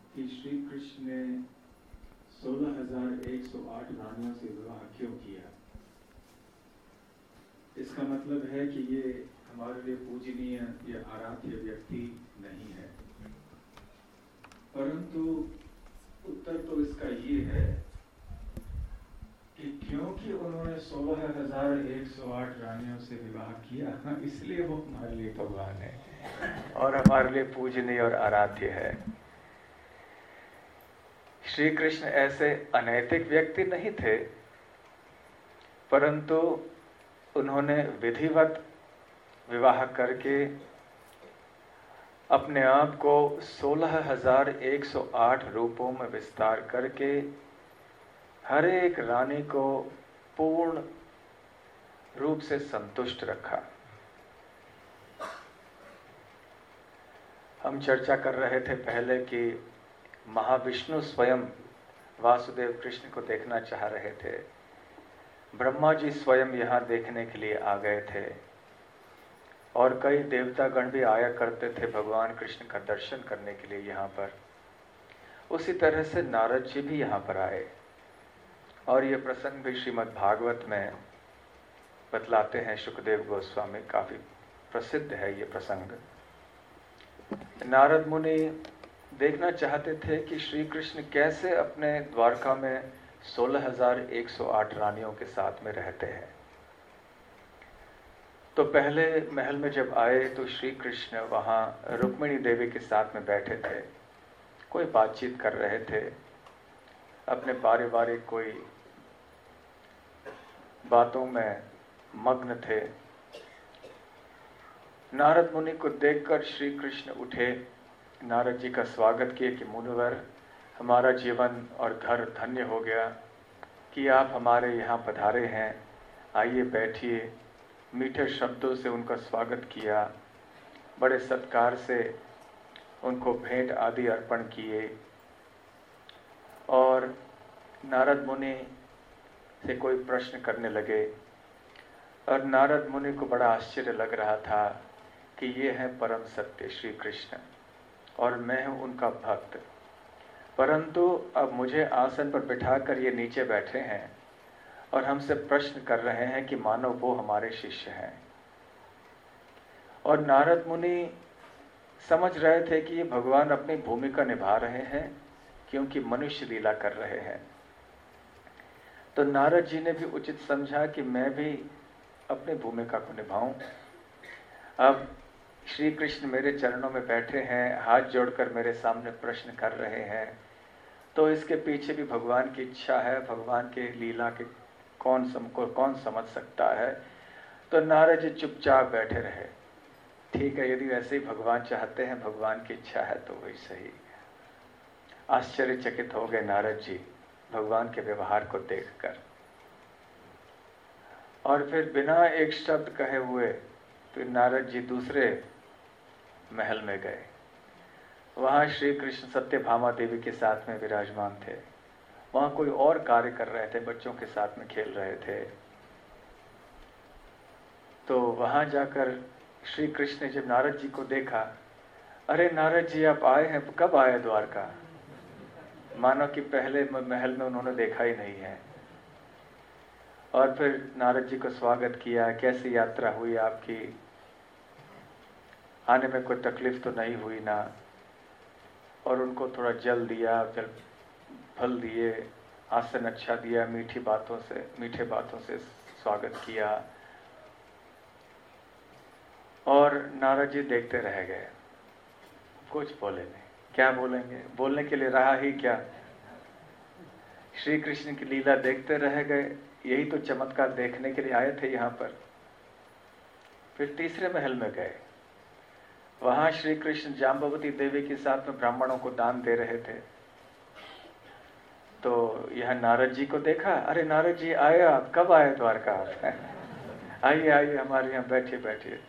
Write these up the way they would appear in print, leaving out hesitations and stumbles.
कि श्री कृष्ण ने 16,108 रानियों से विवाह क्यों किया। इसका मतलब है कि ये हमारे लिए पूजनीय या आराध्य व्यक्ति नहीं है, परंतु उत्तर तो इसका ये है कि क्योंकि उन्होंने 16,108 रानियों से विवाह किया, इसलिए वो हमारे लिए भगवान है और हमारे लिए पूजनीय और आराध्य है। श्री कृष्ण ऐसे अनैतिक व्यक्ति नहीं थे, परंतु उन्होंने विधिवत विवाह करके अपने आप को 16,108 रूपों में विस्तार करके हर एक रानी को पूर्ण रूप से संतुष्ट रखा। हम चर्चा कर रहे थे पहले कि महाविष्णु स्वयं वासुदेव कृष्ण को देखना चाह रहे थे। ब्रह्मा जी स्वयं यहाँ देखने के लिए आ गए थे और कई देवतागण भी आया करते थे भगवान कृष्ण का दर्शन करने के लिए यहाँ पर। उसी तरह से नारद जी भी यहाँ पर आए और ये प्रसंग भी श्रीमद् भागवत में बतलाते हैं सुखदेव गोस्वामी। काफी प्रसिद्ध है ये प्रसंग। नारद मुनि देखना चाहते थे कि श्री कृष्ण कैसे अपने द्वारका में 16,108 रानियों के साथ में रहते हैं। तो पहले महल में जब आए तो श्री कृष्ण वहाँ रुक्मिणी देवी के साथ में बैठे थे, कोई बातचीत कर रहे थे, अपने पारिवारिक कोई बातों में मग्न थे। नारद मुनि को देखकर श्री कृष्ण उठे, नारद जी का स्वागत किए कि मुनिवर, हमारा जीवन और घर धन्य हो गया कि आप हमारे यहाँ पधारे हैं, आइए बैठिए। मीठे शब्दों से उनका स्वागत किया, बड़े सत्कार से उनको भेंट आदि अर्पण किए और नारद मुनि से कोई प्रश्न करने लगे। और नारद मुनि को बड़ा आश्चर्य लग रहा था कि ये है परम सत्य श्री कृष्ण और मैं हूँ उनका भक्त, परंतु अब मुझे आसन पर बिठाकर ये नीचे बैठे हैं और हमसे प्रश्न कर रहे हैं कि मानो वो हमारे शिष्य हैं। और नारद मुनि समझ रहे थे कि ये भगवान अपनी भूमिका निभा रहे हैं क्योंकि मनुष्य लीला कर रहे हैं। तो नारद जी ने भी उचित समझा कि मैं भी अपनी भूमिका को निभाऊं। अब श्री कृष्ण मेरे चरणों में बैठे हैं, हाथ जोड़कर मेरे सामने प्रश्न कर रहे हैं, तो इसके पीछे भी भगवान की इच्छा है। भगवान के लीला के कौन समझ सकता है। तो नारद जी चुपचाप बैठे रहे। ठीक है, यदि वैसे ही भगवान चाहते हैं, भगवान की इच्छा है तो वही सही। आश्चर्यचकित हो गए नारद जी भगवान के व्यवहार को देखकर, और फिर बिना एक शब्द कहे हुए तो नारद जी दूसरे महल में गए। वहां श्री कृष्ण सत्यभामा देवी के साथ में विराजमान थे। वहां कोई और कार्य कर रहे थे, बच्चों के साथ में खेल रहे थे। तो वहां जाकर श्री कृष्ण ने जब नारद जी को देखा, अरे नारद जी आप आए हैं, कब आए द्वारका? मानो कि पहले महल में उन्होंने देखा ही नहीं है। और फिर नारद जी को स्वागत किया, कैसी यात्रा हुई आपकी, आने में कोई तकलीफ तो नहीं हुई ना? और उनको थोड़ा जल दिया, जल फल दिए, आसन अच्छा दिया, मीठे बातों से स्वागत किया। और नारद जी देखते रह गए, कुछ बोले नहीं। क्या बोलेंगे, बोलने के लिए रहा ही क्या। श्री कृष्ण की लीला देखते रह गए। यही तो चमत्कार देखने के लिए आए थे यहाँ पर। फिर तीसरे महल में गए। वहां श्री कृष्ण जाम्बवती देवी के साथ में ब्राह्मणों को दान दे रहे थे। तो यह नारद जी को देखा, अरे नारद जी आए, आप कब आए द्वारका? आइए आइए हमारे यहाँ बैठिए।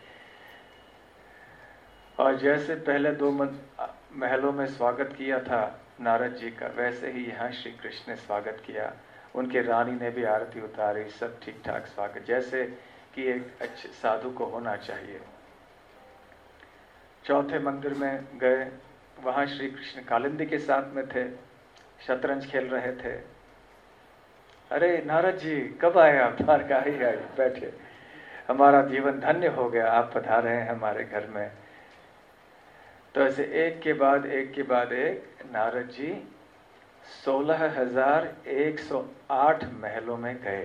और जैसे पहले दो महलों में स्वागत किया था नारद जी का, वैसे ही यहाँ श्री कृष्ण ने स्वागत किया। उनके रानी ने भी आरती उतारी, सब ठीक ठाक स्वागत, जैसे कि एक अच्छे साधु को होना चाहिए। चौथे मंदिर में गए, वहां श्री कृष्ण कालिंदी के साथ में थे, शतरंज खेल रहे थे। अरे नारद जी कब आए आप? आई बैठे, हमारा जीवन धन्य हो गया, आप पधारे हैं हमारे घर में। तो ऐसे एक के बाद एक नारद जी 16,108 महलों में गए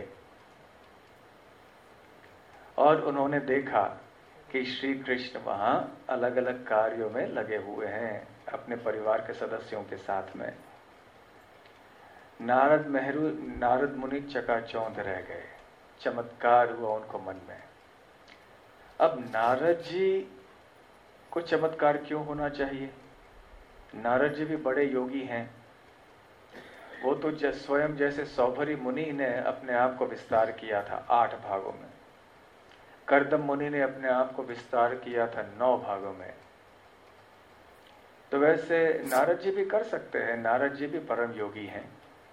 और उन्होंने देखा कि श्री कृष्ण वहां अलग अलग कार्यों में लगे हुए हैं अपने परिवार के सदस्यों के साथ में। नारद मुनि चकाचौंध रह गए, चमत्कार हुआ उनको मन में। अब नारद जी को चमत्कार क्यों होना चाहिए? नारद जी भी बड़े योगी हैं। वो तो स्वयं जैसे सौभरी मुनि ने अपने आप को विस्तार किया था 8 भागों में, कर्दम मुनि ने अपने आप को विस्तार किया था 9 भागों में। तो वैसे नारद जी भी कर सकते हैं, नारद जी भी परम योगी हैं।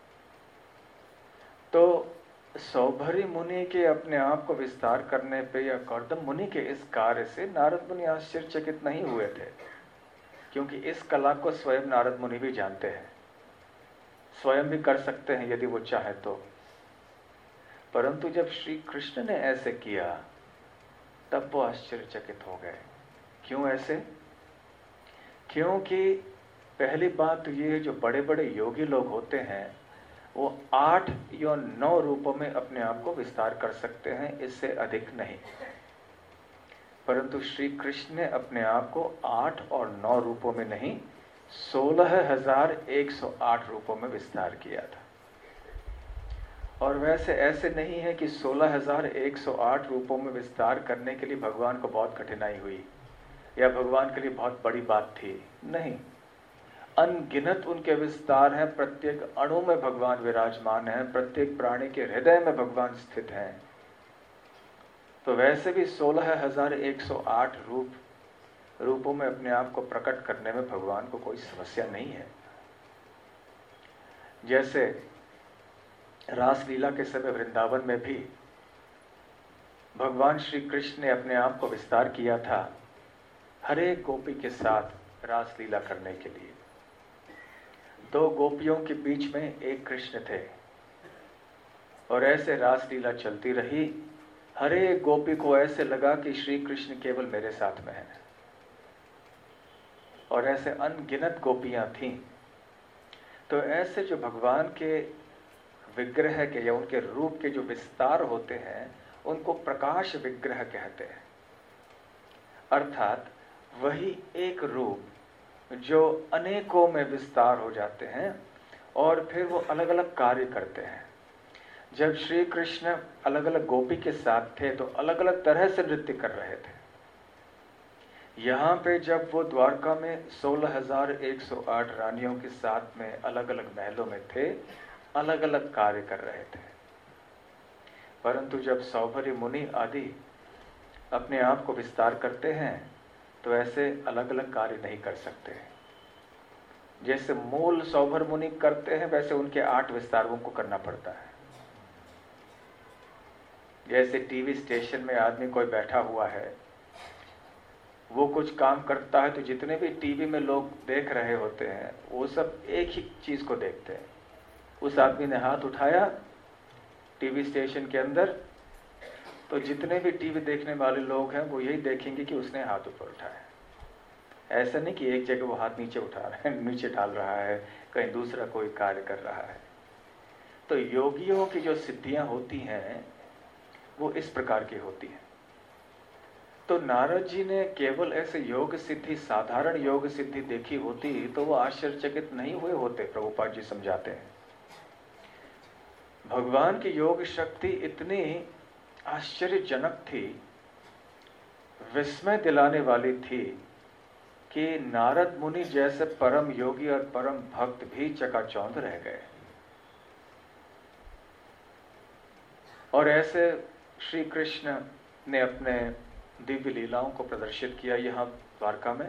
तो सौभरी मुनि के अपने आप को विस्तार करने पे या कर्दम मुनि के इस कार्य से नारद मुनि आश्चर्यचकित नहीं हुए थे, क्योंकि इस कला को स्वयं नारद मुनि भी जानते हैं, स्वयं भी कर सकते हैं यदि वो चाहे तो। परंतु जब श्री कृष्ण ने ऐसे किया तब वो आश्चर्यचकित हो गए। क्यों ऐसे? क्योंकि पहली बात तो ये, जो बड़े बड़े योगी लोग होते हैं वो 8 या 9 रूपों में अपने आप को विस्तार कर सकते हैं, इससे अधिक नहीं। परंतु श्री कृष्ण ने अपने आप को 8 और 9 रूपों में नहीं 16,108 रूपों में विस्तार किया था। और वैसे ऐसे नहीं है कि 16,108 रूपों में विस्तार करने के लिए भगवान को बहुत कठिनाई हुई या भगवान के लिए बहुत बड़ी बात थी, नहीं। अनगिनत उनके विस्तार हैं, प्रत्येक अणु में भगवान विराजमान है, प्रत्येक प्राणी के हृदय में भगवान स्थित हैं। तो वैसे भी 16,108 रूपों में अपने आप को प्रकट करने में भगवान को कोई समस्या नहीं है। जैसे रासलीला के समय वृंदावन में भी भगवान श्री कृष्ण ने अपने आप को विस्तार किया था हर एक गोपी के साथ रासलीला करने के लिए। 2 गोपियों के बीच में एक कृष्ण थे और ऐसे रासलीला चलती रही। हर एक गोपी को ऐसे लगा कि श्री कृष्ण केवल मेरे साथ में है, और ऐसे अनगिनत गोपियां थीं। तो ऐसे जो भगवान के विग्रह के या उनके रूप के जो विस्तार होते हैं उनको प्रकाश विग्रह कहते हैं। अर्थात वही एक रूप जो अनेकों में विस्तार हो जाते हैं और फिर वो अलग अलग कार्य करते हैं। जब श्री कृष्ण अलग अलग गोपी के साथ थे तो अलग अलग तरह से नृत्य कर रहे थे। यहाँ पे जब वो द्वारका में 16,108 रानियों के साथ में अलग अलग महलों में थे, अलग अलग कार्य कर रहे थे। परंतु जब सौभरी मुनि आदि अपने आप को विस्तार करते हैं तो ऐसे अलग अलग कार्य नहीं कर सकते। जैसे मूल सौभर मुनि करते हैं वैसे उनके 8 विस्तारों को करना पड़ता है। जैसे टीवी स्टेशन में आदमी कोई बैठा हुआ है, वो कुछ काम करता है तो जितने भी टीवी में लोग देख रहे होते हैं वो सब एक ही चीज को देखते हैं। उस आदमी ने हाथ उठाया टीवी स्टेशन के अंदर, तो जितने भी टीवी देखने वाले लोग हैं वो यही देखेंगे कि उसने हाथ ऊपर उठाया। ऐसा नहीं कि एक जगह वो हाथ नीचे उठा रहा है, नीचे डाल रहा है, कहीं दूसरा कोई कार्य कर रहा है। तो योगियों की जो सिद्धियां होती हैं वो इस प्रकार की होती हैं। तो नारद जी ने केवल ऐसे योग सिद्धि, साधारण योग सिद्धि देखी होती तो वो आश्चर्यचकित नहीं हुए होते। प्रभुपाद जी समझाते हैं भगवान की योग शक्ति इतनी आश्चर्यजनक थी, विस्मय दिलाने वाली थी कि नारद मुनि जैसे परम योगी और परम भक्त भी चकाचौंध रह गए। और ऐसे श्री कृष्ण ने अपने दिव्य लीलाओं को प्रदर्शित किया यहाँ द्वारका में।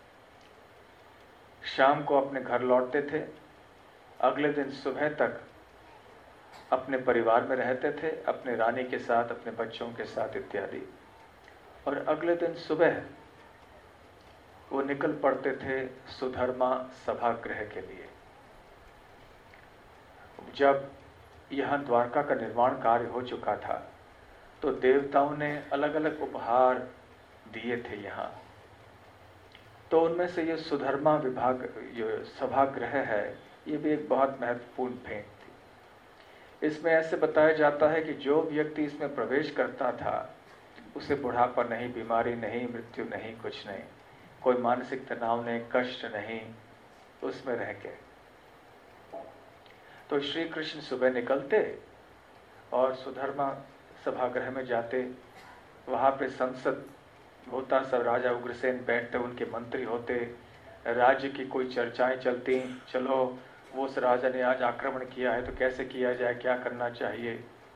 शाम को अपने घर लौटते थे, अगले दिन सुबह तक अपने परिवार में रहते थे, अपने रानी के साथ, अपने बच्चों के साथ इत्यादि। और अगले दिन सुबह वो निकल पड़ते थे सुधर्मा सभागृह के लिए। जब यहाँ द्वारका का निर्माण कार्य हो चुका था तो देवताओं ने अलग अलग उपहार दिए थे यहाँ। तो उनमें से ये सुधर्मा विभाग जो सभागृह है, ये भी एक बहुत महत्वपूर्ण भेंट थी। इसमें ऐसे बताया जाता है कि जो व्यक्ति इसमें प्रवेश करता था उसे बुढ़ापा नहीं, बीमारी नहीं, मृत्यु नहीं, कुछ नहीं, कोई मानसिक तनाव नहीं, कष्ट नहीं, उसमें रह के। तो श्री कृष्ण सुबह निकलते और सुधर्मा सभागृह में जाते। वहाँ पे संसद होता, सब राजा उग्रसेन बैठते, उनके मंत्री होते, राज्य की कोई चर्चाएं चलती, चलो वो उस राजा ने आज आक्रमण किया है तो कैसे किया जाए, क्या करना चाहिए।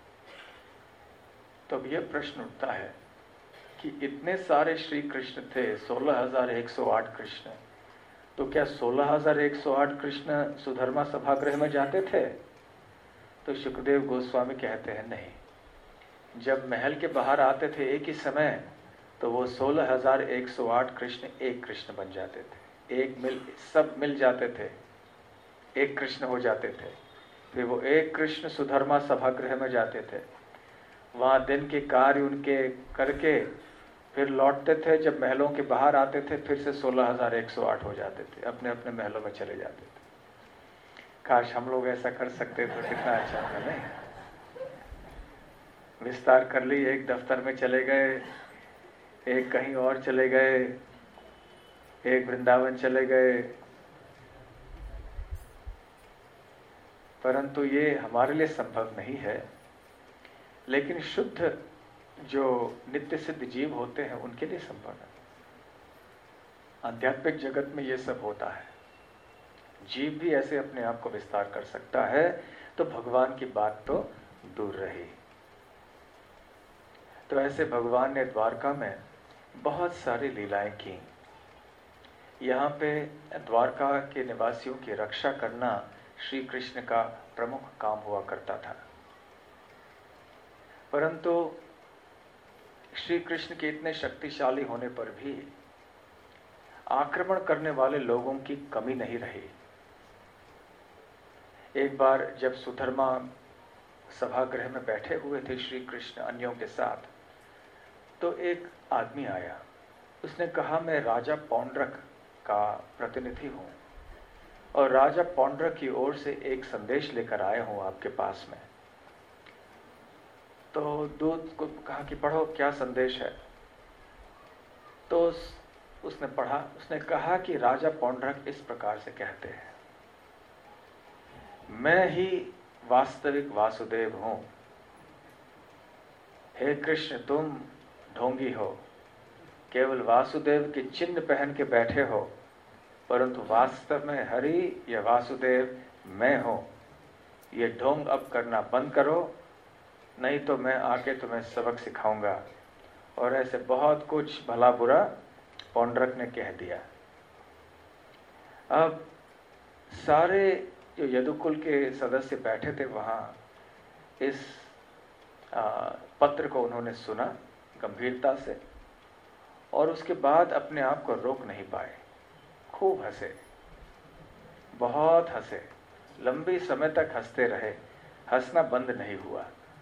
तो अब यह प्रश्न उठता है कि इतने सारे श्री कृष्ण थे, 16,108 कृष्ण, तो क्या 16,108 कृष्ण सुधर्मा सभागृह में जाते थे? तो शुकदेव गोस्वामी कहते हैं नहीं। जब महल के बाहर आते थे एक ही समय, तो वो 16,108 कृष्ण एक कृष्ण बन जाते थे, सब मिल जाते थे, एक कृष्ण हो जाते थे। फिर वो एक कृष्ण सुधर्मा सभागृह में जाते थे, वहाँ दिन के कार्य उनके करके फिर लौटते थे। जब महलों के बाहर आते थे फिर से 16,108 हो जाते थे, अपने अपने महलों में चले जाते थे। काश हम लोग ऐसा कर सकते तो कितना अच्छा था, नहीं? विस्तार कर ली, एक दफ्तर में चले गए, एक कहीं और चले गए, एक वृंदावन चले गए, परंतु ये हमारे लिए संभव नहीं है। लेकिन शुद्ध जो नित्य सिद्ध जीव होते हैं उनके लिए संभव है। आध्यात्मिक जगत में ये सब होता है। जीव भी ऐसे अपने आप को विस्तार कर सकता है, तो भगवान की बात तो दूर रही। तो ऐसे भगवान ने द्वारका में बहुत सारी लीलाएं की। यहाँ पे द्वारका के निवासियों की रक्षा करना श्री कृष्ण का प्रमुख काम हुआ करता था। परंतु श्री कृष्ण के इतने शक्तिशाली होने पर भी आक्रमण करने वाले लोगों की कमी नहीं रही। एक बार जब सुधर्मा सभागृह में बैठे हुए थे श्री कृष्ण अन्यों के साथ, तो एक आदमी आया। उसने कहा, मैं राजा पौंड्रक का प्रतिनिधि हूं और राजा पौंड्रक की ओर से एक संदेश लेकर आया हूं आपके पास में। तो दूत को कहा कि पढ़ो, क्या संदेश है। तो उसने पढ़ा। उसने कहा कि राजा पौंड्रक इस प्रकार से कहते हैं, मैं ही वास्तविक वासुदेव हूं। हे कृष्ण, तुम ढोंगी हो, केवल वासुदेव के चिन्ह पहन के बैठे हो, परंतु वास्तव में हरि या वासुदेव मैं हूं। ये ढोंग अब करना बंद करो, नहीं तो मैं आके तुम्हें सबक सिखाऊंगा। और ऐसे बहुत कुछ भला बुरा पौंड्रक ने कह दिया। अब सारे जो यदुकुल के सदस्य बैठे थे वहां, इस पत्र को उन्होंने सुना गंभीरता से, और उसके बाद अपने आप को रोक नहीं पाए। खूब हंसे, बहुत हंसे, लंबी समय तक हंसते रहे, हंसना बंद नहीं हुआ।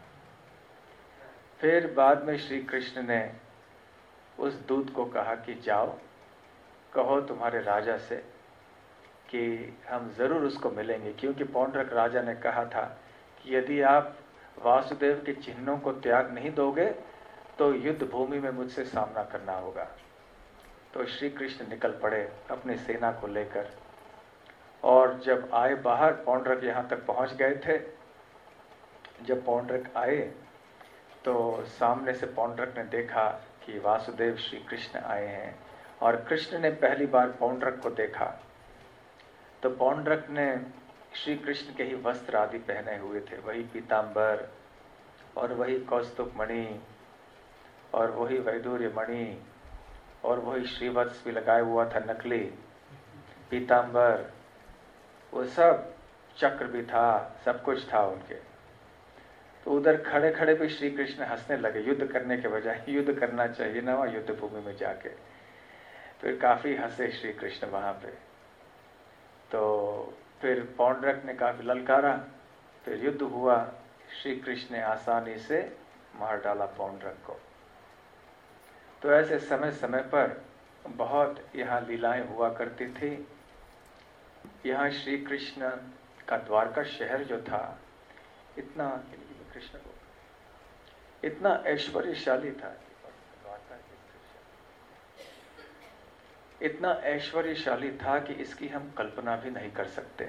फिर बाद में श्री कृष्ण ने उस दूत को कहा कि जाओ, कहो तुम्हारे राजा से कि हम जरूर उसको मिलेंगे, क्योंकि पौंड्रक राजा ने कहा था कि यदि आप वासुदेव के चिन्हों को त्याग नहीं दोगे तो युद्ध भूमि में मुझसे सामना करना होगा। तो श्री कृष्ण निकल पड़े अपनी सेना को लेकर, और जब आए बाहर, पौंड्रक यहाँ तक पहुँच गए थे। जब पौंड्रक आए तो सामने से पौंड्रक ने देखा कि वासुदेव श्री कृष्ण आए हैं, और कृष्ण ने पहली बार पौंड्रक को देखा। तो पौंड्रक ने श्री कृष्ण के ही वस्त्र आदि पहने हुए थे, वही पीतांबर और वही कौस्तुभ मणि और वही वैदूर्य मणि और वही श्रीवत्स भी लगाए हुआ था, नकली पीतांबर, वो सब चक्र भी था, सब कुछ था उनके। तो उधर खड़े खड़े भी श्री कृष्ण हंसने लगे। युद्ध करने के बजाय युद्ध करना चाहिए ना वहाँ युद्ध भूमि में जाके। फिर काफ़ी हंसे श्री कृष्ण वहाँ पे। तो फिर पौंड्रक ने काफ़ी ललकारा, फिर युद्ध हुआ, श्री कृष्ण ने आसानी से मार डाला पौंड्रक को। तो ऐसे समय समय पर बहुत यहाँ लीलाएं हुआ करती थी। यहाँ श्री कृष्ण का द्वारका शहर जो था इतना कृष्ण को इतना ऐश्वर्यशाली था, इतना ऐश्वर्यशाली था कि इसकी हम कल्पना भी नहीं कर सकते।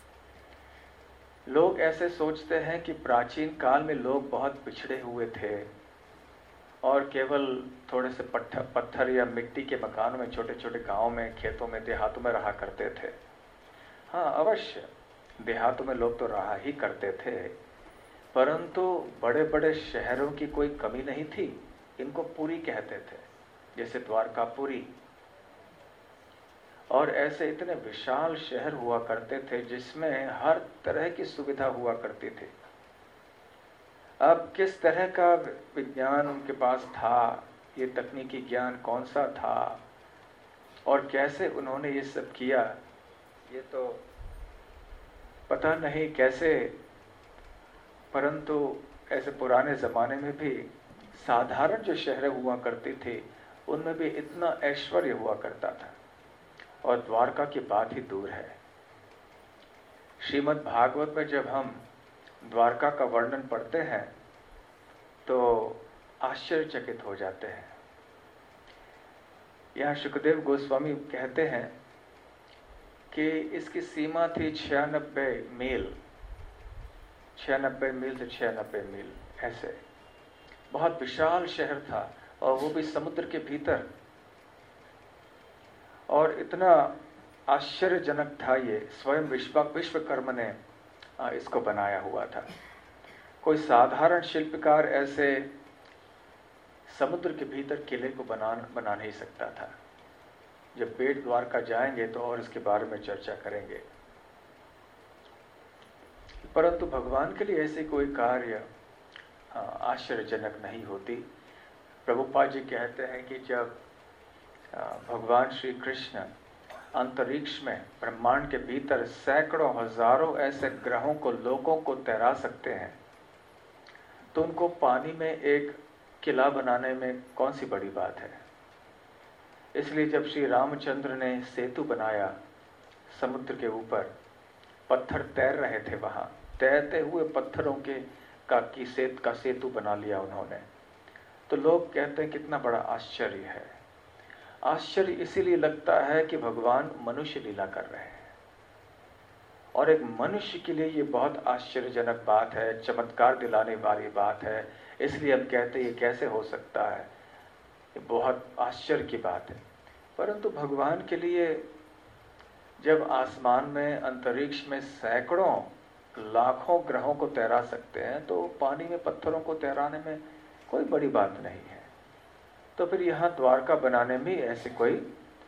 लोग ऐसे सोचते हैं कि प्राचीन काल में लोग बहुत पिछड़े हुए थे और केवल थोड़े से पत्थर या मिट्टी के मकानों में, छोटे छोटे गांवों में, खेतों में, देहातों में रहा करते थे। हाँ, अवश्य देहातों में लोग तो रहा ही करते थे, परंतु बड़े बड़े शहरों की कोई कमी नहीं थी। इनको पुरी कहते थे, जैसे द्वारकापुरी। और ऐसे इतने विशाल शहर हुआ करते थे जिसमें हर तरह की सुविधा हुआ करती थी। अब किस तरह का विज्ञान उनके पास था, ये तकनीकी ज्ञान कौन सा था और कैसे उन्होंने ये सब किया, ये तो पता नहीं कैसे। परंतु ऐसे पुराने ज़माने में भी साधारण जो शहर हुआ करती थी उनमें भी इतना ऐश्वर्य हुआ करता था, और द्वारका की बात ही दूर है। श्रीमद् भागवत में जब हम द्वारका का वर्णन पढ़ते हैं तो आश्चर्यचकित हो जाते हैं। यहाँ सुखदेव गोस्वामी कहते हैं कि इसकी सीमा थी 96 मील, 96 मील से 96 मील, ऐसे बहुत विशाल शहर था, और वो भी समुद्र के भीतर। और इतना आश्चर्यजनक था ये, स्वयं विश्वकर्मा ने इसको बनाया हुआ था। कोई साधारण शिल्पकार ऐसे समुद्र के भीतर किले को बना नहीं सकता था। जब बेट द्वारका जाएंगे तो और इसके बारे में चर्चा करेंगे। परंतु भगवान के लिए ऐसे कोई कार्य आश्चर्यजनक नहीं होती। प्रभुपाद जी कहते हैं कि जब भगवान श्री कृष्ण अंतरिक्ष में, ब्रह्मांड के भीतर सैकड़ों हजारों ऐसे ग्रहों को, लोगों को तैरा सकते हैं, तो उनको पानी में एक किला बनाने में कौन सी बड़ी बात है। इसलिए जब श्री रामचंद्र ने सेतु बनाया समुद्र के ऊपर, पत्थर तैर रहे थे, वहां तैरते हुए पत्थरों का सेतु बना लिया उन्होंने, तो लोग कहते हैं कितना बड़ा आश्चर्य है। आश्चर्य इसीलिए लगता है कि भगवान मनुष्य लीला कर रहे हैं, और एक मनुष्य के लिए ये बहुत आश्चर्यजनक बात है, चमत्कार दिलाने वाली बात है। इसलिए हम कहते हैं ये कैसे हो सकता है, ये बहुत आश्चर्य की बात है। परंतु भगवान के लिए जब आसमान में, अंतरिक्ष में सैकड़ों लाखों ग्रहों को तैरा सकते हैं, तो पानी में पत्थरों को तैराने में कोई बड़ी बात नहीं है। तो फिर यहाँ द्वारका बनाने में ऐसा कोई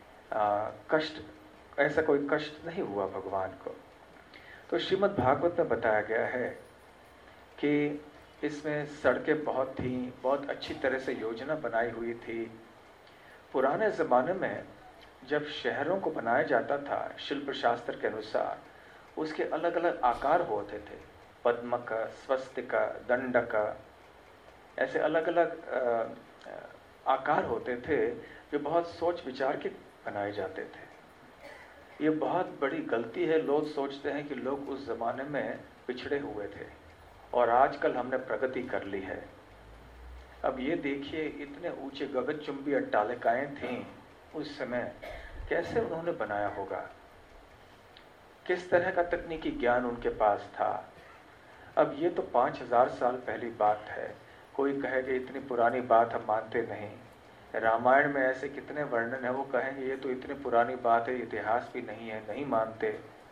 कष्ट नहीं हुआ भगवान को। तो श्रीमद् भागवत में बताया गया है कि इसमें सड़कें बहुत थीं, बहुत अच्छी तरह से योजना बनाई हुई थी। पुराने ज़माने में जब शहरों को बनाया जाता था शिल्प शास्त्र के अनुसार, उसके अलग अलग आकार होते थे, पद्मक, स्वस्तिक, दंडक, ऐसे अलग अलग आकार होते थे जो बहुत सोच विचार के बनाए जाते थे। ये बहुत बड़ी गलती है। लोग सोचते हैं कि लोग उस ज़माने में पिछड़े हुए थे और आजकल हमने प्रगति कर ली है। अब ये देखिए, इतने ऊंचे गगनचुंबी अट्टालिकाएं थीं उस समय, कैसे उन्होंने बनाया होगा, किस तरह का तकनीकी ज्ञान उनके पास था। अब ये तो 5000 साल पहली बात है। कोई कहेगा इतनी पुरानी बात हम मानते नहीं। रामायण में ऐसे कितने वर्णन है, वो कहेंगे ये तो इतनी पुरानी बात है, इतिहास भी नहीं है, नहीं मानते।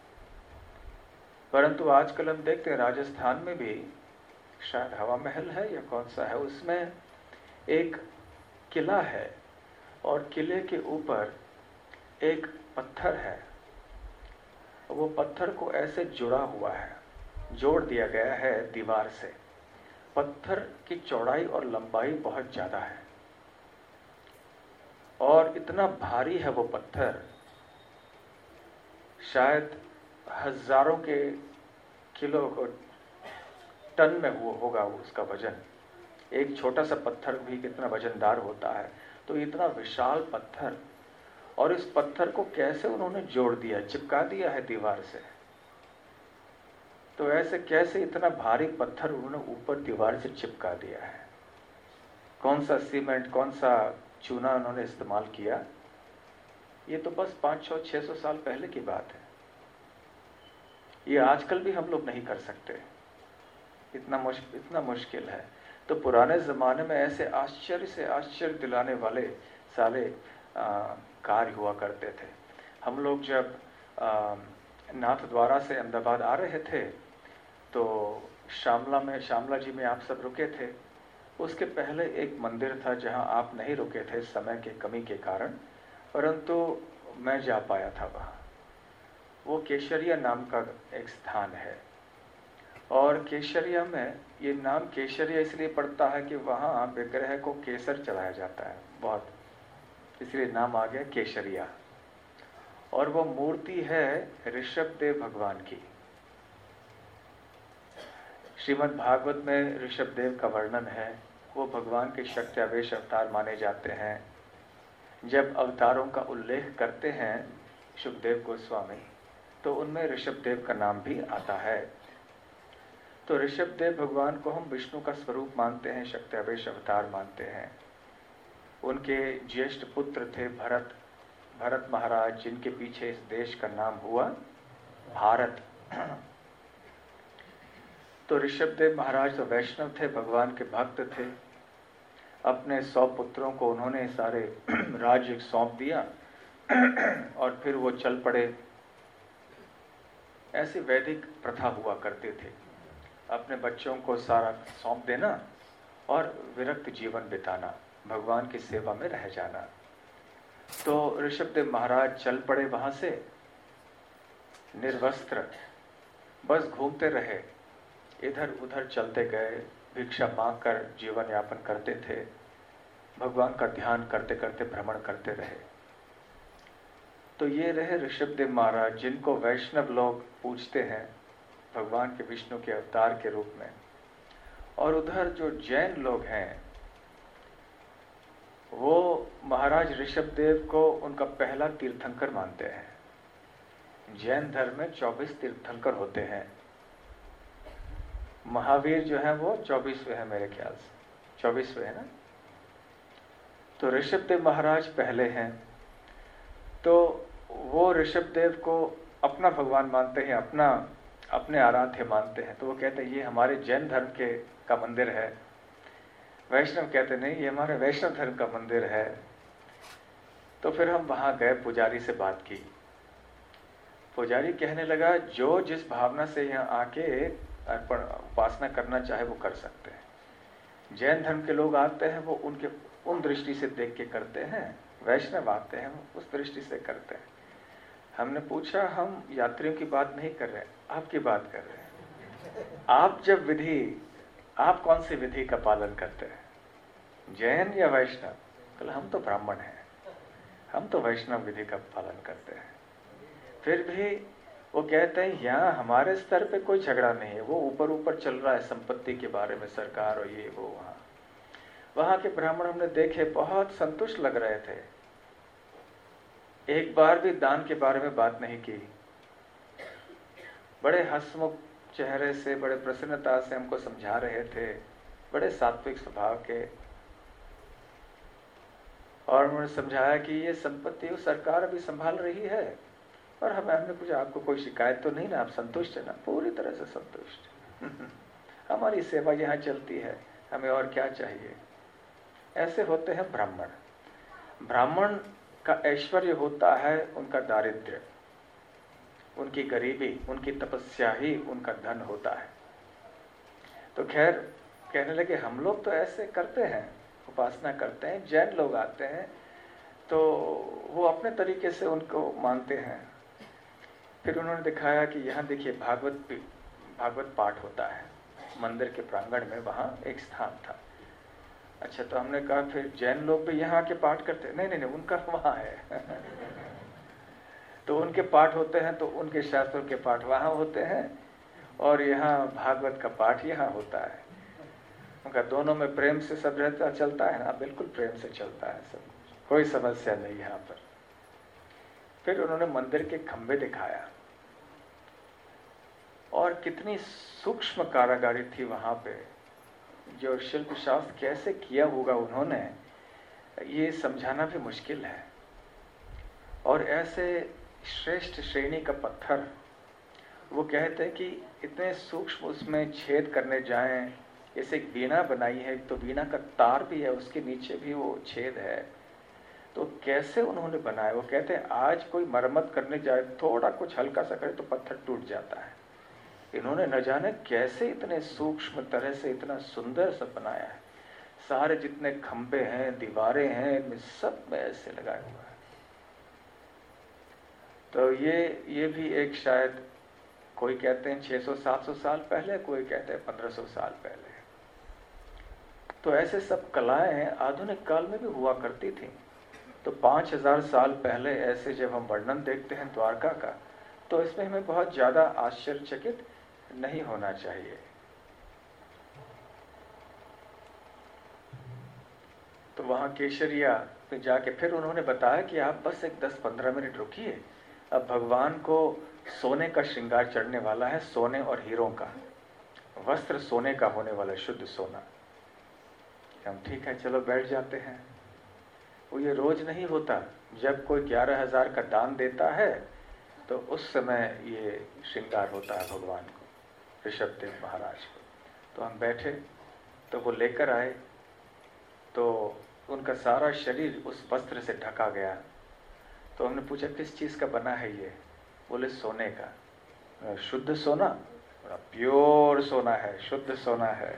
परंतु आजकल हम देखते हैं राजस्थान में भी शायद हवा महल है या कौन सा है, उसमें एक किला है और किले के ऊपर एक पत्थर है। वो पत्थर को ऐसे जुड़ा हुआ है, जोड़ दिया गया है दीवार से। पत्थर की चौड़ाई और लंबाई बहुत ज़्यादा है और इतना भारी है वो पत्थर, शायद हजारों के किलो टन में वो होगा उसका वजन। एक छोटा सा पत्थर भी कितना वजनदार होता है, तो इतना विशाल पत्थर, और इस पत्थर को कैसे उन्होंने जोड़ दिया, चिपका दिया है दीवार से। तो ऐसे कैसे इतना भारी पत्थर उन्होंने ऊपर दीवार से चिपका दिया है? कौन सा सीमेंट, कौन सा चूना उन्होंने इस्तेमाल किया? ये तो बस 500-600 साल पहले की बात है। ये आजकल भी हम लोग नहीं कर सकते, इतना मुश्किल है। तो पुराने ज़माने में ऐसे आश्चर्य से आश्चर्य दिलाने वाले सारे कार्य हुआ करते थे। हम लोग जब नाथ द्वारा से अहमदाबाद आ रहे थे तो श्यामला जी में आप सब रुके थे। उसके पहले एक मंदिर था जहां आप नहीं रुके थे समय के कमी के कारण, परंतु मैं जा पाया था वहाँ। वो केशरिया नाम का एक स्थान है, और केशरिया में, ये नाम केशरिया इसलिए पड़ता है कि वहाँ विग्रह को केसर चढ़ाया जाता है बहुत, इसलिए नाम आ गया केशरिया। और वो मूर्ति है ऋषभ देव भगवान की। श्रीमद् भागवत में ऋषभ देव का वर्णन है। वो भगवान के शक्त्यावेश अवतार माने जाते हैं। जब अवतारों का उल्लेख करते हैं सुखदेव गोस्वामी, तो उनमें ऋषभ देव का नाम भी आता है। तो ऋषभ देव भगवान को हम विष्णु का स्वरूप मानते हैं, शक्त्यावेश अवतार मानते हैं। उनके ज्येष्ठ पुत्र थे भरत महाराज, जिनके पीछे इस देश का नाम हुआ भारत। तो ऋषभ देव महाराज तो वैष्णव थे, भगवान के भक्त थे। अपने 100 पुत्रों को उन्होंने सारे राज्य सौंप दिया और फिर वो चल पड़े। ऐसी वैदिक प्रथा हुआ करते थे, अपने बच्चों को सारा सौंप देना और विरक्त जीवन बिताना, भगवान की सेवा में रह जाना। तो ऋषभदेव महाराज चल पड़े वहां से निर्वस्त्र, बस घूमते रहे, इधर उधर चलते गए, भिक्षा मांग कर जीवन यापन करते थे, भगवान का ध्यान करते करते भ्रमण करते रहे। तो ये रहे ऋषभदेव महाराज, जिनको वैष्णव लोग पूजते हैं भगवान के विष्णु के अवतार के रूप में। और उधर जो जैन लोग हैं, वो महाराज ऋषभदेव को उनका पहला तीर्थंकर मानते हैं। जैन धर्म में 24 तीर्थंकर होते हैं। महावीर जो है वो 24वें है, मेरे ख्याल से 24वें है ना। तो ऋषभदेव महाराज पहले हैं। तो वो ऋषभदेव को अपना भगवान मानते हैं, अपने आराध्य मानते हैं। तो वो कहते हैं ये हमारे जैन धर्म का मंदिर है। वैष्णव कहते नहीं, ये हमारे वैष्णव धर्म का मंदिर है। तो फिर हम वहां गए, पुजारी से बात की। पुजारी कहने लगा जो जिस भावना से यहाँ आके अर्पण उपासना करना चाहे वो कर सकते हैं। जैन धर्म के लोग आते हैं वो उन दृष्टि से देख के करते हैं, वैष्णव आते हैं वो उस दृष्टि से करते हैं। हमने पूछा, हम यात्रियों की बात नहीं कर रहे, आपकी बात कर रहे हैं। आप कौन सी विधि का पालन करते हैं, जैन या वैष्णव? कल हम तो ब्राह्मण हैं, हम तो वैष्णव विधि का पालन करते हैं। फिर भी वो कहते हैं यहाँ हमारे स्तर पे कोई झगड़ा नहीं है, वो ऊपर ऊपर चल रहा है संपत्ति के बारे में, सरकार और ये वो। वहां के ब्राह्मण हमने देखे, बहुत संतुष्ट लग रहे थे, एक बार भी दान के बारे में बात नहीं की। बड़े हंसमुख चेहरे से, बड़े प्रसन्नता से हमको समझा रहे थे, बड़े सात्विक स्वभाव के। और उन्होंने समझाया कि ये संपत्ति वो सरकार अभी संभाल रही है, और हमने पूछा आपको कोई शिकायत तो नहीं ना, आप संतुष्ट है ना? पूरी तरह से संतुष्ट। हमारी सेवा यहाँ चलती है, हमें और क्या चाहिए। ऐसे होते हैं ब्राह्मण। ब्राह्मण का ऐश्वर्य होता है उनका दारिद्र्य, उनकी गरीबी, उनकी तपस्या ही उनका धन होता है। तो खैर कहने लगे हम लोग तो ऐसे करते हैं, उपासना करते हैं। जैन लोग आते हैं तो वो अपने तरीके से उनको मानते हैं। फिर उन्होंने दिखाया कि यहाँ देखिए भागवत पाठ होता है मंदिर के प्रांगण में, वहाँ एक स्थान था। अच्छा, तो हमने कहा फिर जैन लोग भी यहाँ आके पाठ करते? नहीं नहीं नहीं, उनका वहाँ है। तो उनके पाठ होते हैं तो उनके शास्त्रों के पाठ वहाँ होते हैं, और यहाँ भागवत का पाठ यहाँ होता है। उनका दोनों में प्रेम से सब रहता चलता है ना, बिल्कुल प्रेम से चलता है सब, कोई समस्या नहीं यहाँ पर। फिर उन्होंने मंदिर के खंभे दिखाया, और कितनी सूक्ष्म कारागारी थी वहां पे, जो शिल्प शास्त्र कैसे किया होगा उन्होंने, ये समझाना भी मुश्किल है। और ऐसे श्रेष्ठ श्रेणी का पत्थर, वो कहते हैं कि इतने सूक्ष्म उसमें छेद करने जाएं। जैसे एक वीणा बनाई है, तो वीणा का तार भी है, उसके नीचे भी वो छेद है, तो कैसे उन्होंने बनाया। वो कहते हैं आज कोई मरम्मत करने जाए, थोड़ा कुछ हल्का सा करे तो पत्थर टूट जाता है। इन्होंने न जाने कैसे इतने सूक्ष्म तरह से इतना सुंदर सा बनाया है। सारे जितने खंबे हैं, दीवारें हैं, इनमें सब में ऐसे लगाया हुआ है। तो ये भी एक, शायद कोई कहते हैं 600-700 साल पहले, कोई कहते हैं 1500 साल पहले। तो ऐसे सब कलाएं आधुनिक काल में भी हुआ करती थी। तो 5000 साल पहले ऐसे जब हम वर्णन देखते हैं द्वारका का, तो इसमें हमें बहुत ज्यादा आश्चर्यचकित नहीं होना चाहिए। तो वहां केशरिया पे जाके फिर उन्होंने बताया कि आप बस एक 10-15 मिनट रुकिए, अब भगवान को सोने का श्रृंगार चढ़ने वाला है, सोने और हीरों का वस्त्र, सोने का होने वाला, शुद्ध सोना। हम ठीक है, चलो बैठ जाते हैं। वो ये रोज नहीं होता, जब कोई 11,000 का दान देता है तो उस समय ये श्रृंगार होता है भगवान को, ऋषभदेव महाराज को। तो हम बैठे, तो वो लेकर आए, तो उनका सारा शरीर उस वस्त्र से ढका गया। तो हमने पूछा किस चीज़ का बना है ये? बोले सोने का। शुद्ध सोना, बड़ा प्योर सोना है, शुद्ध सोना है।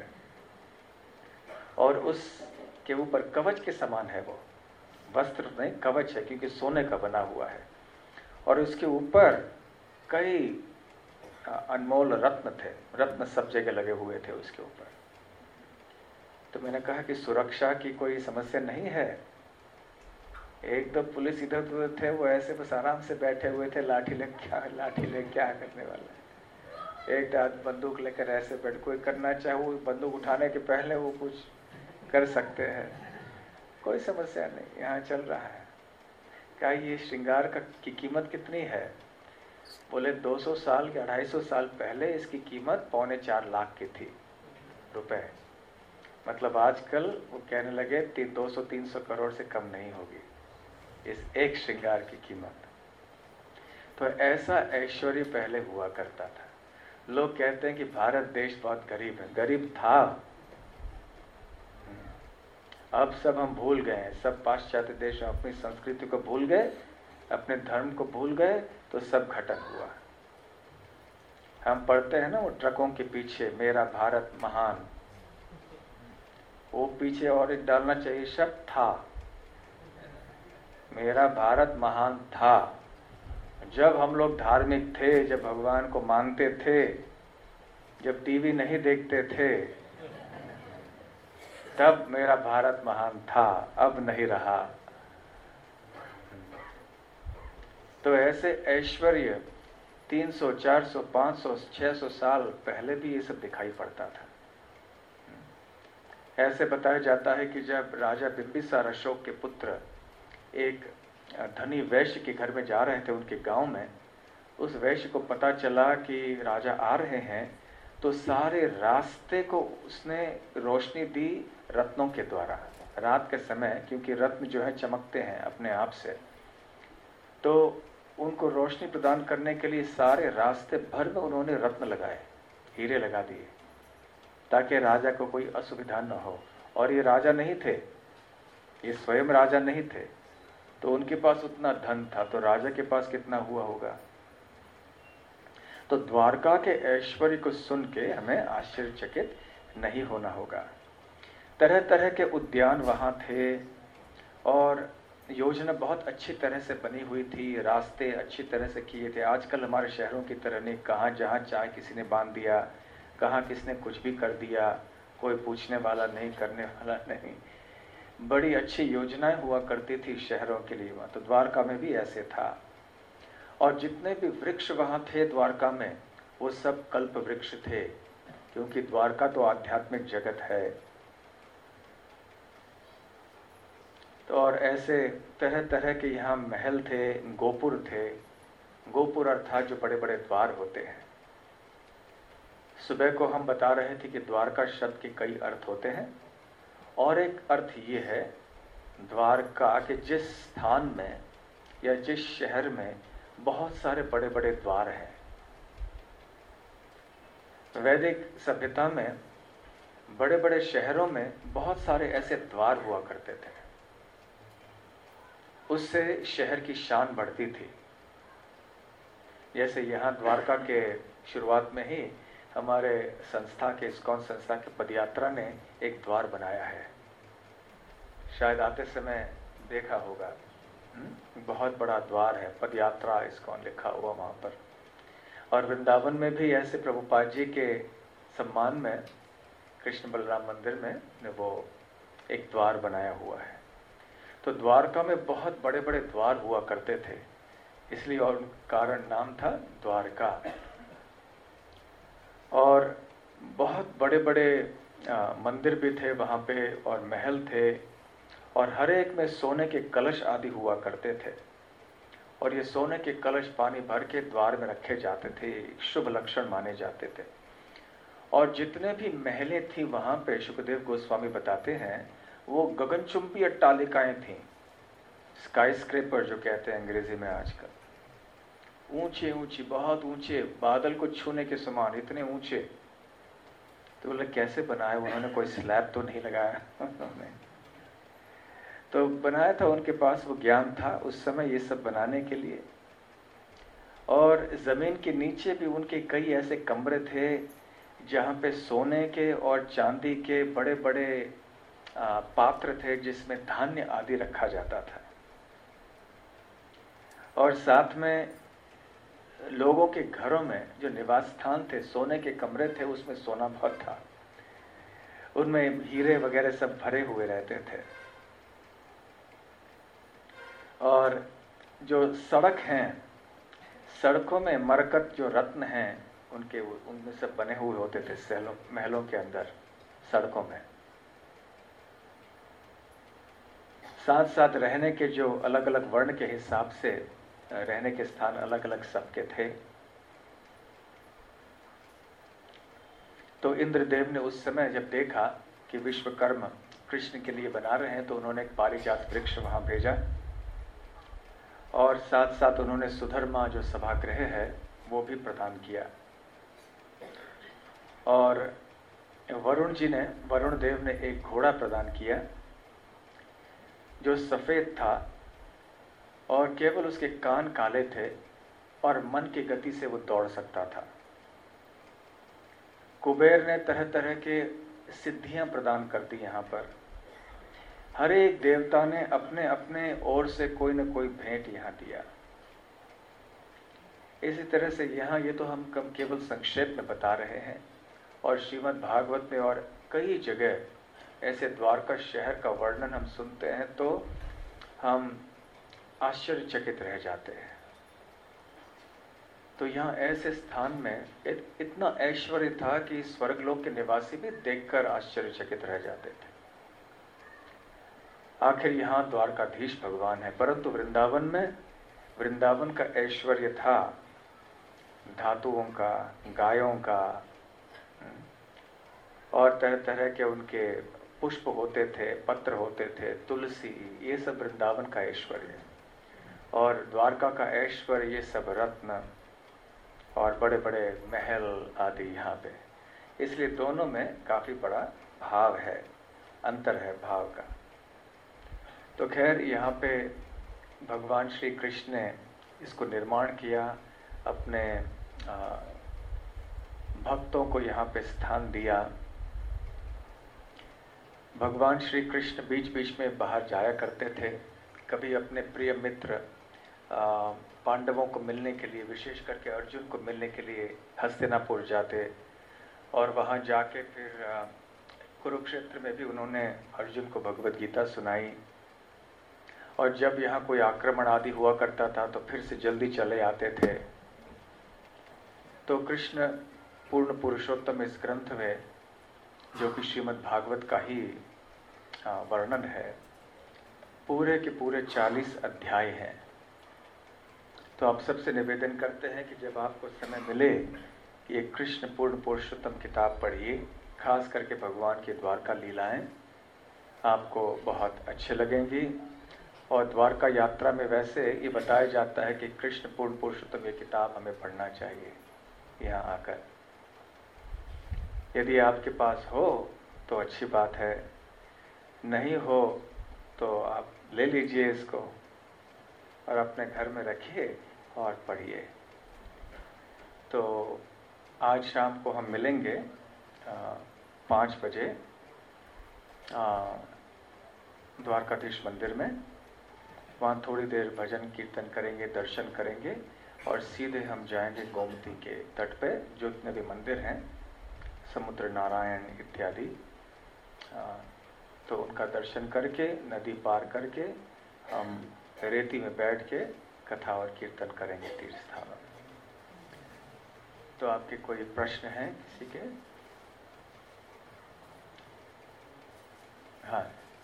और उसके ऊपर कवच के समान है, वो वस्त्र नहीं कवच है, क्योंकि सोने का बना हुआ है। और उसके ऊपर कई अनमोल रत्न थे, रत्न सब जगह लगे हुए थे उसके ऊपर। तो मैंने कहा कि सुरक्षा की कोई समस्या नहीं है? एक दो पुलिस इधर उधर थे, वो ऐसे बस आराम से बैठे हुए थे, लाठी ले क्या करने वाला। एक आध बंदूक लेकर ऐसे बैठ, कोई करना चाहे वो बंदूक उठाने के पहले वो कुछ कर सकते हैं, कोई समस्या नहीं, यहाँ चल रहा है। क्या ये श्रृंगार की कीमत कितनी है? बोले 200 साल के 250 साल पहले इसकी कीमत 3.25 लाख की थी रुपए। मतलब आजकल वो कहने लगे 200-300 करोड़ से कम नहीं होगी इस एक श्रृंगार की कीमत। तो ऐसा ऐश्वर्य पहले हुआ करता था। लोग कहते हैं कि भारत देश बहुत गरीब है, गरीब था, अब सब हम भूल गए हैं। सब पाश्चात्य देश अपनी संस्कृति को भूल गए, अपने धर्म को भूल गए, तो सब घटन हुआ। हम पढ़ते हैं ना वो ट्रकों के पीछे मेरा भारत महान, वो पीछे और एक डालना चाहिए शब्द था, मेरा भारत महान था। जब हम लोग धार्मिक थे, जब भगवान को मानते थे, जब टीवी नहीं देखते थे, तब मेरा भारत महान था, अब नहीं रहा। तो ऐसे ऐश्वर्य 300, 400, 500, 600 साल पहले भी ये सब दिखाई पड़ता था। ऐसे बताया जाता है कि जब राजा बिंबिसार, अशोक के पुत्र, एक धनी वैश्य के घर में जा रहे थे उनके गांव में, उस वैश्य को पता चला कि राजा आ रहे हैं, तो सारे रास्ते को उसने रोशनी दी रत्नों के द्वारा। रात के समय, क्योंकि रत्न जो है चमकते हैं अपने आप से, तो उनको रोशनी प्रदान करने के लिए सारे रास्ते भर में उन्होंने रत्न लगाए, हीरे लगा दिए, ताकि राजा को कोई असुविधा न हो। और ये राजा नहीं थे, ये स्वयं राजा नहीं थे, तो उनके पास उतना धन था, तो राजा के पास कितना हुआ होगा। तो द्वारका के ऐश्वर्य को सुन के हमें आश्चर्यचकित नहीं होना होगा। तरह तरह के उद्यान वहाँ थे, और योजना बहुत अच्छी तरह से बनी हुई थी, रास्ते अच्छी तरह से किए थे। आजकल हमारे शहरों की तरह नहीं, कहाँ जहाँ चाहे किसी ने बांध दिया, कहाँ किसने कुछ भी कर दिया, कोई पूछने वाला नहीं, करने वाला नहीं। बड़ी अच्छी योजनाएं हुआ करती थी शहरों के लिए वहाँ। तो द्वारका में भी ऐसे था। और जितने भी वृक्ष वहाँ थे द्वारका में, वो सब कल्प वृक्ष थे, क्योंकि द्वारका तो आध्यात्मिक जगत है। तो और ऐसे तरह तरह के यहाँ महल थे, गोपुर थे। गोपुर अर्थात जो बड़े बड़े द्वार होते हैं। सुबह को हम बता रहे थे कि द्वारका शब्द के कई अर्थ होते हैं, और एक अर्थ ये है द्वारका के जिस स्थान में या जिस शहर में बहुत सारे बड़े बड़े द्वार हैं। वैदिक सभ्यता में बड़े बड़े शहरों में बहुत सारे ऐसे द्वार हुआ करते थे, उससे शहर की शान बढ़ती थी। जैसे यहाँ द्वारका के शुरुआत में ही हमारे संस्था के, इस्कॉन संस्था के पदयात्रा ने एक द्वार बनाया है, शायद आते समय देखा होगा। बहुत बड़ा द्वार है, पदयात्रा इस्कॉन लिखा हुआ वहाँ पर। और वृंदावन में भी ऐसे प्रभुपाद जी के सम्मान में कृष्ण बलराम मंदिर में वो एक द्वार बनाया हुआ है। तो द्वारका में बहुत बड़े बड़े द्वार हुआ करते थे, इसलिए और कारण नाम था द्वारका। और बहुत बड़े बड़े मंदिर भी थे वहाँ पे, और महल थे, और हर एक में सोने के कलश आदि हुआ करते थे। और ये सोने के कलश पानी भर के द्वार में रखे जाते थे, शुभ लक्षण माने जाते थे। और जितने भी महलें थी वहाँ पे, सुखदेव गोस्वामी बताते हैं, वो गगनचुंबी अट्टालिकाएं थीं, स्काई स्क्रेपर जो कहते हैं अंग्रेजी में आजकल। ऊंचे ऊंची, बहुत ऊंचे, बादल को छूने के समान, इतने ऊंचे। तो बोले कैसे बनाए उन्होंने, कोई स्लैब तो नहीं लगाया उन्होंने। तो बनाया था, उनके पास वो ज्ञान था उस समय ये सब बनाने के लिए। और जमीन के नीचे भी उनके कई ऐसे कमरे थे जहाँ पे सोने के और चांदी के बड़े बड़े पात्र थे, जिसमें धान्य आदि रखा जाता था। और साथ में लोगों के घरों में जो निवास स्थान थे, सोने के कमरे थे, उसमें सोना बहुत था, उनमें हीरे वगैरह सब भरे हुए रहते थे। और जो सड़क हैं, सड़कों में मरकत जो रत्न हैं उनके, उनमें सब बने हुए होते थे महलों के अंदर, सड़कों में। साथ साथ रहने के जो अलग अलग वर्ण के हिसाब से रहने के स्थान अलग अलग सबके थे। तो इंद्रदेव ने उस समय जब देखा कि विश्वकर्मा कृष्ण के लिए बना रहे हैं, तो उन्होंने एक पारिजात वृक्ष वहां भेजा, और साथ साथ उन्होंने सुधर्मा जो सभागृह है वो भी प्रदान किया। और वरुण देव ने एक घोड़ा प्रदान किया जो सफेद था, और केवल उसके कान काले थे, और मन की गति से वो दौड़ सकता था। कुबेर ने तरह तरह के सिद्धियां प्रदान कर दी यहाँ पर। हर एक देवता ने अपने अपने ओर से कोई न कोई भेंट यहाँ दिया। इसी तरह से यहाँ, ये तो हम कम केवल संक्षेप में बता रहे हैं, और श्रीमद् भागवत में और कई जगह ऐसे द्वारका शहर का वर्णन हम सुनते हैं तो हम आश्चर्यचकित रह जाते हैं। तो यहाँ ऐसे स्थान में इतना ऐश्वर्य था कि स्वर्गलोक के निवासी भी देखकर आश्चर्यचकित रह जाते थे। आखिर यहाँ द्वारकाधीश भगवान है, परंतु वृंदावन का ऐश्वर्य था धातुओं का, गायों का, और तरह तरह के उनके पुष्प होते थे, पत्र होते थे, तुलसी, ये सब वृंदावन का ऐश्वर्य। और द्वारका का ऐश्वर्य ये सब रत्न और बड़े बड़े महल आदि यहाँ पे। इसलिए दोनों में काफी बड़ा भाव है, अंतर है भाव का। तो खैर यहाँ पे भगवान श्री कृष्ण ने इसको निर्माण किया, अपने भक्तों को यहाँ पे स्थान दिया। भगवान श्री कृष्ण बीच बीच में बाहर जाया करते थे, कभी अपने प्रिय मित्र पांडवों को मिलने के लिए, विशेष करके अर्जुन को मिलने के लिए हस्तिनापुर जाते, और वहाँ जाके फिर कुरुक्षेत्र में भी उन्होंने अर्जुन को भगवत गीता सुनाई, और जब यहाँ कोई आक्रमण आदि हुआ करता था तो फिर से जल्दी चले आते थे। तो कृष्ण पूर्ण पुरुषोत्तम इस ग्रंथ में, जो कि श्रीमद् भागवत का ही वर्णन है, पूरे के पूरे 40 अध्याय हैं। तो आप सबसे निवेदन करते हैं कि जब आपको समय मिले, ये कृष्ण पूर्ण पुरुषोत्तम किताब पढ़िए। खास करके भगवान की द्वारका लीलाएं आपको बहुत अच्छे लगेंगी। और द्वारका यात्रा में वैसे ये बताया जाता है कि कृष्ण पूर्ण पुरुषोत्तम ये किताब हमें पढ़ना चाहिए यहाँ आकर। यदि आपके पास हो तो अच्छी बात है, नहीं हो तो आप ले लीजिए इसको और अपने घर में रखिए और पढ़िए। तो आज शाम को हम मिलेंगे 5 बजे द्वारकाधीश मंदिर में। वहाँ थोड़ी देर भजन कीर्तन करेंगे, दर्शन करेंगे और सीधे हम जाएंगे गोमती के तट पे, जो जितने भी मंदिर हैं, समुद्र नारायण इत्यादि, तो उनका दर्शन करके नदी पार करके हम रेती में बैठ के कथा और कीर्तन करेंगे तीर्थ स्थानों में। तो आपके कोई प्रश्न हैं किसी के? हाँ,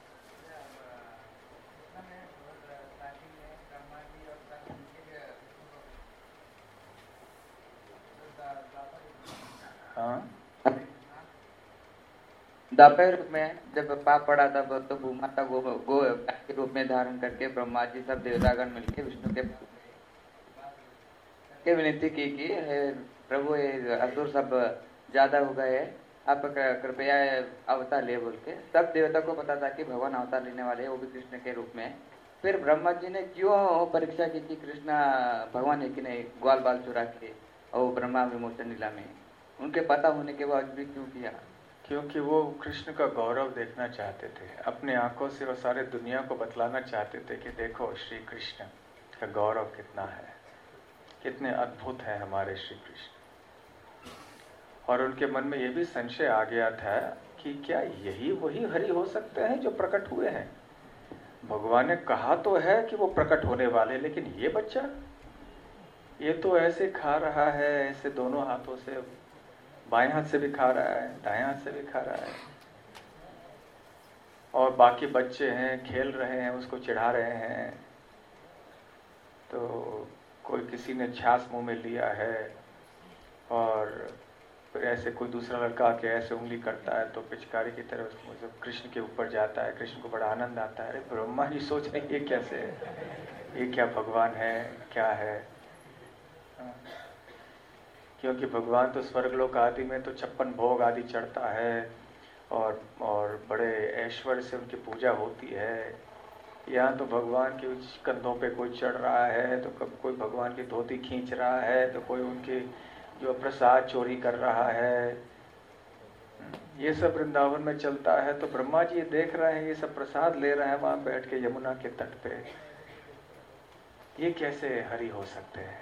हाँ, दोपहर में जब पाप पड़ा तब तो भूमाता गो के रूप में धारण करके ब्रह्मा जी सब देवतागण मिलके विष्णु के विनती की कि हे प्रभु, ये असुर सब ज्यादा हो गए, आप कृपया अवतार ले बोल के। सब देवता को पता था कि भगवान अवतार लेने वाले हैं, वो भी कृष्ण के रूप में। फिर ब्रह्मा जी ने क्यों परीक्षा की कि कृष्ण भगवान है कि नहीं, ग्वाल बाल चुरा के और ब्रह्मा विमोचन लीला में उनके पता होने के बाद भी क्यों किया? क्योंकि वो कृष्ण का गौरव देखना चाहते थे। अपने आंखों से वो सारे दुनिया को बतलाना चाहते थे कि देखो श्री कृष्ण का गौरव कितना है, कितने अद्भुत हैं हमारे श्री कृष्ण। और उनके मन में ये भी संशय आ गया था कि क्या यही वही हरि हो सकते हैं जो प्रकट हुए हैं? भगवान ने कहा तो है कि वो प्रकट होने वाले, लेकिन ये बच्चा, ये तो ऐसे खा रहा है, ऐसे दोनों हाथों से, बाएं हाथ से भी खा रहा है, दाएं हाथ से भी खा रहा है, और बाकी बच्चे हैं खेल रहे हैं, उसको चिढ़ा रहे हैं। तो कोई किसी ने छाछ मुंह में लिया है और फिर ऐसे कोई दूसरा लड़का आके ऐसे उंगली करता है तो पिचकारी की तरह उसको कृष्ण के ऊपर जाता है। कृष्ण को बड़ा आनंद आता है। अरे ब्रह्मा जी सोच रहे ये कैसे है, ये क्या भगवान है, क्या है? क्योंकि भगवान तो स्वर्गलोक आदि में तो 56 भोग आदि चढ़ता है और बड़े ऐश्वर्य से उनकी पूजा होती है। यहाँ तो भगवान के कंधों पे कोई चढ़ रहा है, तो कब कोई भगवान की धोती खींच रहा है, तो कोई उनके जो प्रसाद चोरी कर रहा है। ये सब वृंदावन में चलता है। तो ब्रह्मा जी देख रहे हैं, ये सब प्रसाद ले रहे हैं वहां बैठ के यमुना के तट पे। ये कैसे हरि हो सकते हैं?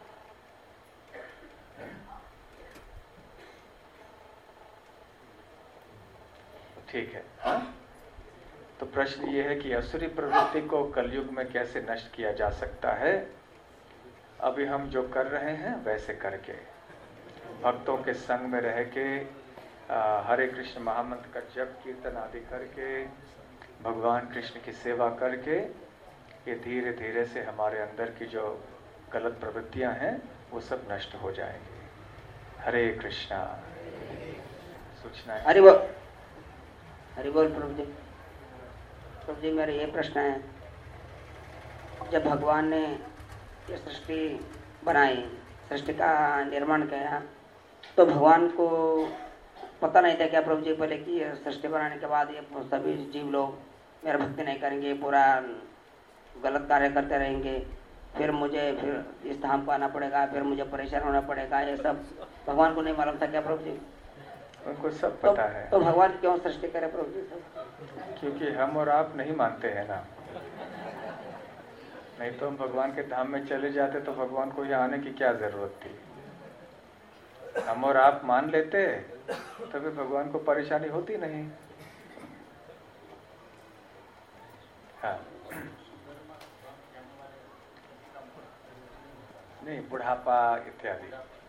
ठीक है। हाँ, तो प्रश्न ये है कि असुरी प्रवृत्ति को कलयुग में कैसे नष्ट किया जा सकता है? अभी हम जो कर रहे हैं वैसे करके, भक्तों के संग में रह के, हरे कृष्ण महामंत्र का जप कीर्तन आदि करके, भगवान कृष्ण की सेवा करके, ये धीरे धीरे से हमारे अंदर की जो गलत प्रवृत्तियां हैं वो सब नष्ट हो जाएंगी। हरे कृष्णा। सूचना है? हरि बोल, हरि बोल। प्रभु जी, प्रभु जी, मेरा ये प्रश्न है, जब भगवान ने ये सृष्टि बनाई, सृष्टि का निर्माण किया, तो भगवान को पता नहीं था क्या प्रभु जी पहले कि सृष्टि बनाने के बाद ये सभी जीव लोग मेरा भक्ति नहीं करेंगे, पूरा गलत कार्य करते रहेंगे, फिर मुझे फिर इस धाम को आना पड़ेगा, फिर मुझे परेशान होना पड़ेगा, ये सब भगवान को नहीं मालूम था क्या प्रभु जी? उनको सब पता है। तो भगवान क्यों सृष्टि करे प्रभु जी सब? क्योंकि हम और आप नहीं मानते हैं ना। नहीं तो हम भगवान के धाम में चले जाते तो भगवान को यहाँ आने की क्या जरूरत थी? हम और आप मान लेते तभी भगवान को परेशानी होती नहीं। हाँ, नहीं, बुढ़ापा इत्यादि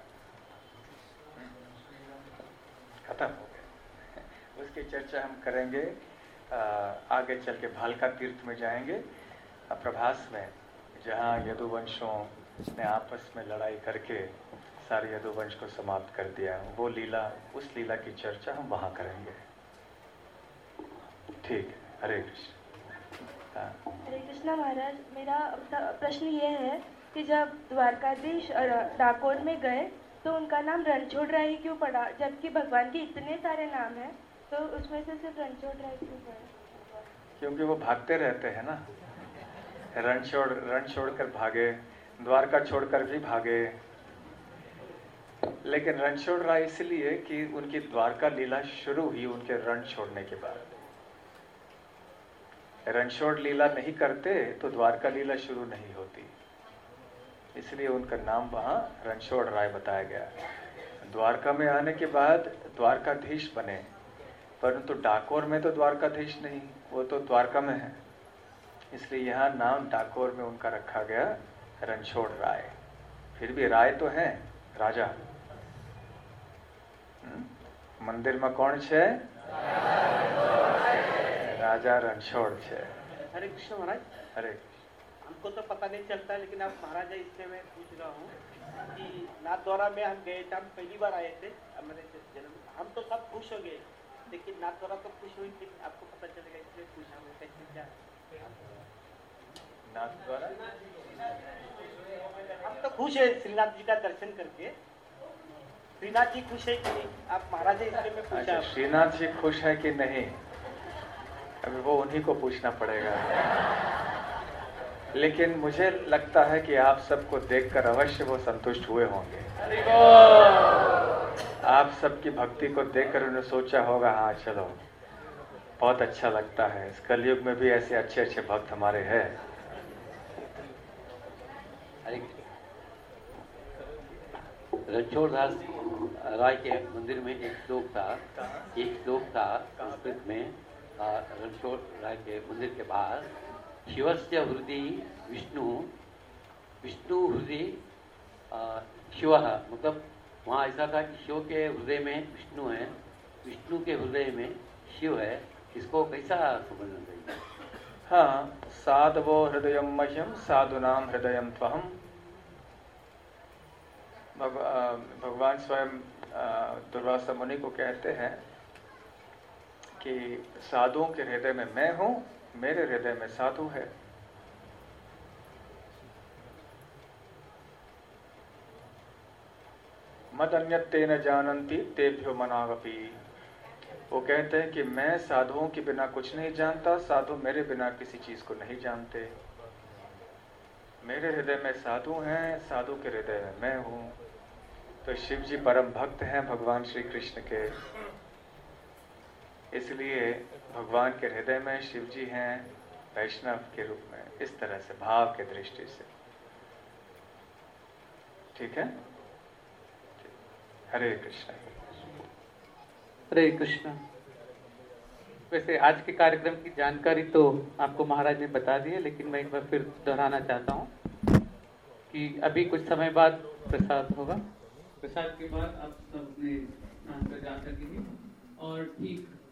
खत्म हो गए। उसकी चर्चा हम करेंगे आगे चल के। भालका तीर्थ में जाएंगे प्रभास में, जहाँ यदुवंशों ने आपस में लड़ाई करके सारे यदुवंश को समाप्त कर दिया। वो लीला, उस लीला की चर्चा हम वहाँ करेंगे। ठीक है, हरे कृष्ण। हरे कृष्णा महाराज, मेरा प्रश्न ये है कि जब द्वारकाधीश डाकोर में गए तो उनका नाम रणछोड़ राय ही क्यों पड़ा, जबकि भगवान के इतने सारे नाम हैं, तो उसमें से सिर्फ रणछोड़ राय क्यों पड़ा? क्योंकि वो भागते रहते हैं ना, रण छोड़ कर भागे, द्वारका छोड़कर भी भागे। लेकिन रणछोड़ राय इसलिए कि उनकी द्वारका लीला शुरू हुई उनके रण छोड़ने के बाद। रणछोड़ लीला नहीं करते तो द्वारका लीला शुरू नहीं होती, इसलिए उनका नाम वहां रणछोड़ राय बताया गया। द्वारका में आने के बाद द्वारकाधीश बने, परंतु डाकोर में तो द्वारकाधीश नहीं, वो तो द्वारका में है, इसलिए यहाँ नाम डाकोर में उनका रखा गया रणछोड़ राय। फिर भी राय तो हैं, राजा। मंदिर में कौन छे? राजा रणछोड़ छे। हरे कृष्ण महाराज। हरे हमको तो पता नहीं चलता, लेकिन आप महाराज इसलिए मैं पूछ रहा हूँ कि नाथद्वारा में हम गए थे, हम पहली बार आए थे हमारे जन्म, हम तो सब खुश हो गए, लेकिन नाथद्वारा तो खुश हुई थी, आपको पता चलेगा इसलिए पूछा हूँ कैसे क्या। नाथद्वारा हम तो खुश है श्रीनाथ जी का दर्शन करके। श्रीनाथ जी खुश है कि नहीं, आप महाराज इसलिए मैं पूछा। अच्छा, श्रीनाथ जी खुश है कि नहीं, अभी वो उन्हीं को पूछना पड़ेगा। लेकिन मुझे लगता है कि आप सबको देखकर अवश्य वो संतुष्ट हुए होंगे। आप सबकी भक्ति को देखकर उन्होंने सोचा होगा, हाँ चलो बहुत अच्छा लगता है, इस कलयुग में भी ऐसे अच्छे अच्छे भक्त हमारे हैं। रणछोड़ दास राय के मंदिर में एक श्लोक था संस्कृत में। रणछोड़ राय के मंदिर के बाहर शिवस्य हृदय विष्णु हृदय शिव, मतलब वहाँ ऐसा था कि शिव के हृदय में विष्णु है, विष्णु के हृदय में शिव है। इसको कैसा समझना चाहिए? हाँ, साधवो हृदयम मह्यम साधुनाम हृदयम त्वहम। भगवान स्वयं दुर्वासा मुनि को कहते हैं कि साधुओं के हृदय में मैं हूं, मेरे हृदय में साधु है। मद अन्यत्ते न जानन्ति तेभ्यो मनावपि। वो कहते हैं कि मैं साधुओं के बिना कुछ नहीं जानता, साधु मेरे बिना किसी चीज को नहीं जानते। मेरे हृदय में साधु हैं, साधु के हृदय में मैं हूं। तो शिव जी परम भक्त हैं भगवान श्री कृष्ण के, इसलिए भगवान के हृदय में शिव जी हैं वैष्णव के रूप में, इस तरह से भाव के दृष्टि से। ठीक है, हरे कृष्ण। हरे कृष्ण। वैसे आज के कार्यक्रम की जानकारी तो आपको महाराज ने बता दी है, लेकिन मैं एक बार फिर दोहराना चाहता हूँ कि अभी कुछ समय बाद प्रसाद होगा। प्रसाद के बाद आप सब अपने स्थान पर जा सकेंगे और ठीक